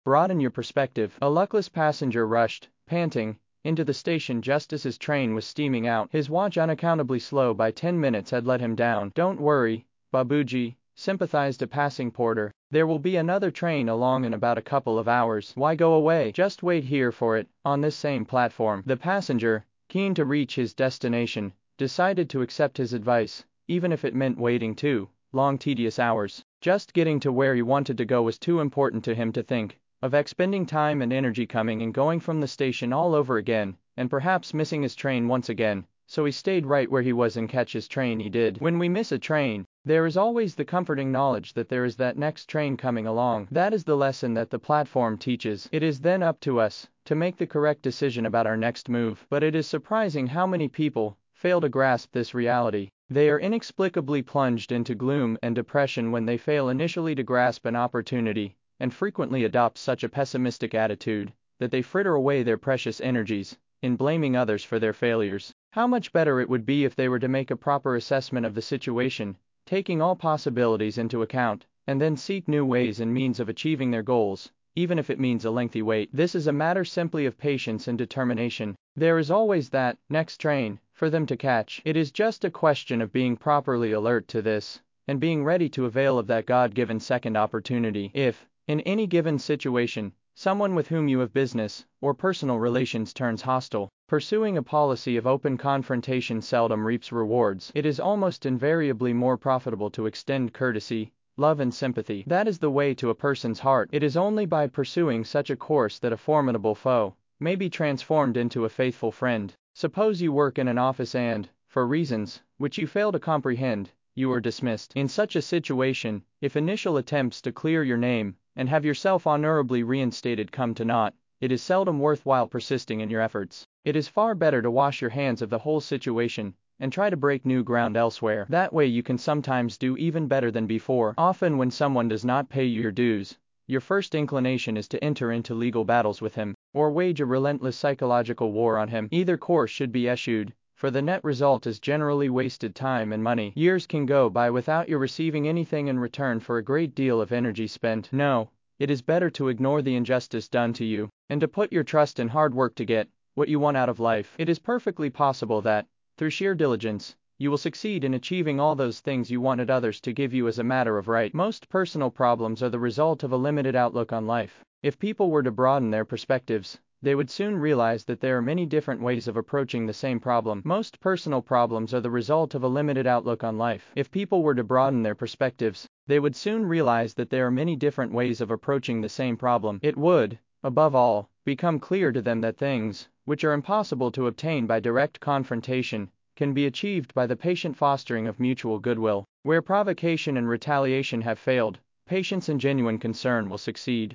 Broaden your perspective. A luckless passenger rushed, panting, into the station just as his train was steaming out. His watch, unaccountably slow by 10 minutes, had let him down. "Don't worry, Babuji," sympathized a passing porter. "There will be another train along in about a couple of hours. Why go away? Just wait here for it, on this same platform." The passenger, keen to reach his destination, decided to accept his advice, even if it meant waiting 2 long tedious hours. Just getting to where he wanted to go was too important to him to think of expending time and energy coming and going from the station all over again, and perhaps missing his train once again, so he stayed right where he was and catch his train he did. When we miss a train, there is always the comforting knowledge that there is that next train coming along. That is the lesson that the platform teaches. It is then up to us to make the correct decision about our next move. But it is surprising how many people fail to grasp this reality. They are inexplicably plunged into gloom and depression when they fail initially to grasp an opportunity, and frequently adopt such a pessimistic attitude that they fritter away their precious energies in blaming others for their failures. How much better it would be if they were to make a proper assessment of the situation, taking all possibilities into account, and then seek new ways and means of achieving their goals, even if it means a lengthy wait. This is a matter simply of patience and determination. There is always that next train for them to catch. It is just a question of being properly alert to this, and being ready to avail of that God-given second opportunity. If, in any given situation, someone with whom you have business or personal relations turns hostile, pursuing a policy of open confrontation seldom reaps rewards. It is almost invariably more profitable to extend courtesy, love and sympathy. That is the way to a person's heart. It is only by pursuing such a course that a formidable foe may be transformed into a faithful friend. Suppose you work in an office and, for reasons which you fail to comprehend, you are dismissed. In such a situation, if initial attempts to clear your name and have yourself honorably reinstated come to naught, it is seldom worthwhile persisting in your efforts. It is far better to wash your hands of the whole situation and try to break new ground elsewhere. That way you can sometimes do even better than before. Often when someone does not pay you your dues, your first inclination is to enter into legal battles with him, or wage a relentless psychological war on him. Either course should be eschewed, for the net result is generally wasted time and money. Years can go by without your receiving anything in return for a great deal of energy spent. No, it is better to ignore the injustice done to you, and to put your trust in hard work to get what you want out of life. It is perfectly possible that, through sheer diligence, you will succeed in achieving all those things you wanted others to give you as a matter of right. Most personal problems are the result of a limited outlook on life. If people were to broaden their perspectives, they would soon realize that there are many different ways of approaching the same problem. Most personal problems are the result of a limited outlook on life. If people were to broaden their perspectives, they would soon realize that there are many different ways of approaching the same problem. It would, above all, become clear to them that things which are impossible to obtain by direct confrontation can be achieved by the patient fostering of mutual goodwill. Where provocation and retaliation have failed, patience and genuine concern will succeed.